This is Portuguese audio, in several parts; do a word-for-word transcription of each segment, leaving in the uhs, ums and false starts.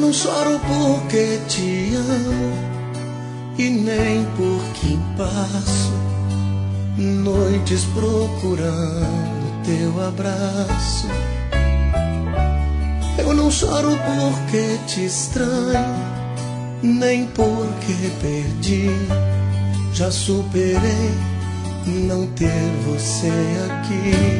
não choro porque te amo e nem porque passo noites procurando teu abraço. Eu não choro porque te estranho, nem porque perdi. Já superei não ter você aqui.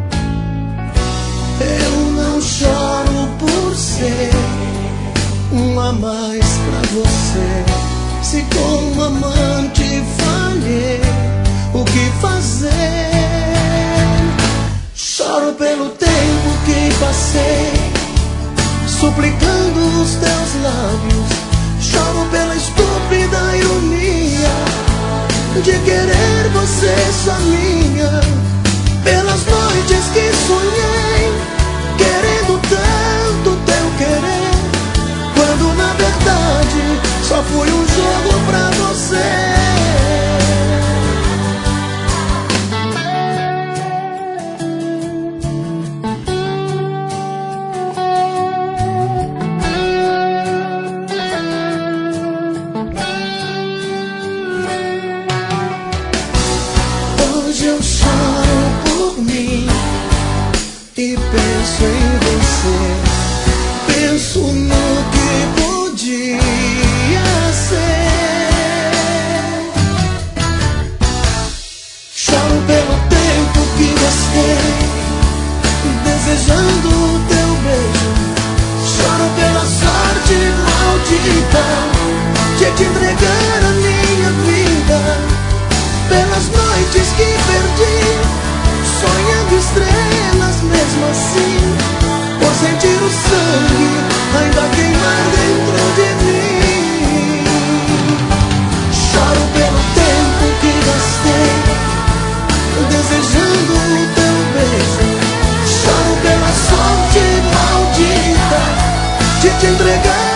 Eu não choro por ser um a mais pra você. Se como amante falhei, o que fazer? Choro pelo tempo que passei suplicando os teus lábios. Choro pela estúpida ironia de querer você só minha. Pelas noites que sonhei querendo tanto teu querer, quando na verdade só foi um jogo pra você. Hoje eu choro por mim e penso em você. Penso no que podia ser. Choro pelo tempo que gastei desejando o teu beijo. Choro pela sorte maldita de te entregar a minha vida. Pelas noites que perdi sonhando estrelas mesmo assim, por sentir o sangue ainda queimar dentro de mim. Choro pelo tempo que gastei desejando o teu beijo. Choro pela sorte maldita de te entregar